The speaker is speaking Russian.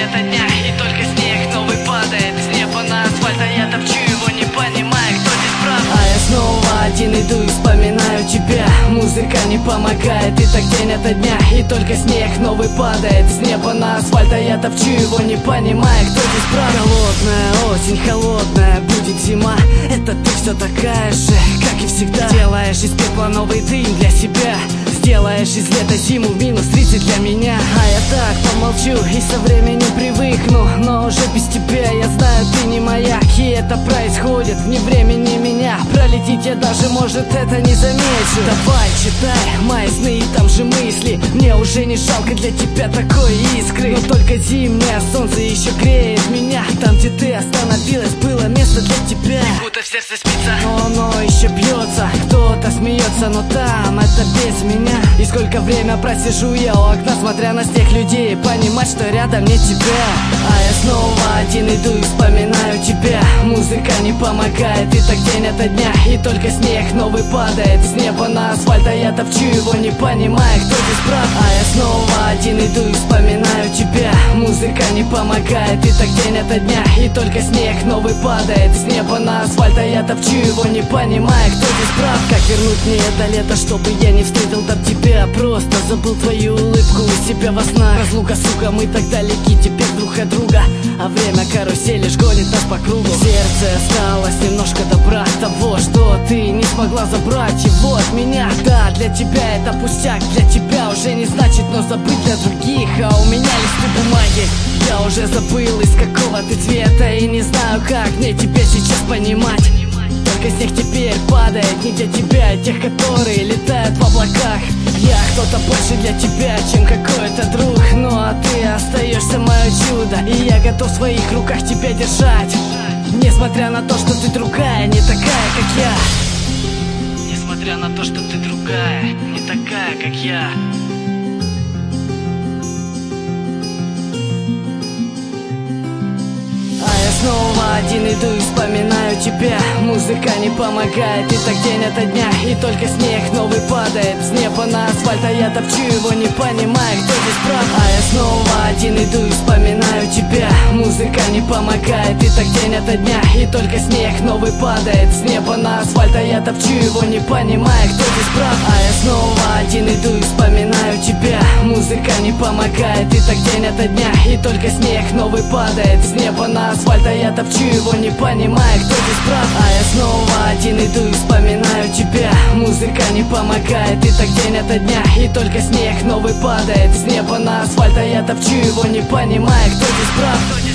ото дня, и только снег новый падает с неба на асфальт, а я топчу его, не понимая, кто здесь прав. А я снова один иду и вспоминаю тебя. Музыка не помогает, и так день ото дня, и только снег новый падает с неба на асфальт, а я топчу его, не понимая, кто здесь прав. Холодная осень, холодная будет зима, это ты все такая же, как и всегда. Делаешь из пепла новый дым для себя, сделаешь из лета зиму в минус 30 для меня. А я так помолчу и со временем привыкну, но уже без тебя я знаю, ты не моя. И это происходит ни времени меня, пролететь я даже, может, это не замечу. Давай, читай мои сны, там же мысли, мне уже не жалко для тебя такой искры. Но только зимнее солнце еще греет меня, там, где ты остановилась, было место для тебя. И будто в сердце спится, но оно еще бьется, кто-то смеется, но там это без меня. И сколько время просижу я у окна, смотря на всех людей, понимать, что рядом нет тебя. А я снова один иду и вспоминаю тебя. Музыка не помогает, и так день ото дня, и только снег новый падает с неба на асфальт, а я топчу его, не понимая, кто здесь прав. А я снова один иду и вспоминаю тебя. Музыка не помогает, и так день ото дня, и только снег новый падает с неба на асфальт, а я топчу его, не понимая, кто здесь прав. Как вернуть мне это лето, чтобы я не встретил там тебя, просто забыл твою улыбку у себя во снах. Разлука, сука, мы так далеки теперь друг от друга, а время карусель лишь гонит нас по кругу. В сердце осталось немножко добра, того, что ты не смогла забрать его от меня. Да, для тебя это пустяк, для тебя уже не значит, но забыть для других. А у меня листы бумаги, я уже забыл, из какого ты цвета, и не знаю, как мне тебя сейчас понимать. Только снег теперь падает не для тебя, а тех, которые летают в облаках. Я кто-то больше для тебя, чем какой-то друг, ну а ты остаешься мое чудо, и я готов в своих руках тебя держать. Несмотря на то, что ты другая, не такая, как я. Несмотря на то, что ты другая, не такая, как я. Снова один иду и вспоминаю тебя. Музыка не помогает, и так день ото дня, и только снег новый падает с неба на асфальт, а я топчу его, не понимая, кто здесь прав. А я снова один иду и вспоминаю тебя. Музыка не помогает, и так день ото дня, и только снег новый падает с неба на асфальт, а я топчу его, не понимая, кто здесь прав. А я снова один иду и вспоминаю тебя. Музыка не помогает, и так день ото дня, и только снег новый падает с неба на асфальт, а я топчу его, не понимая, кто здесь прав. А я снова один иду и вспоминаю тебя. Музыка не помогает, и так день ото дня, и только снег новый падает с неба на асфальт, а я топчу его, не понимая, кто здесь прав.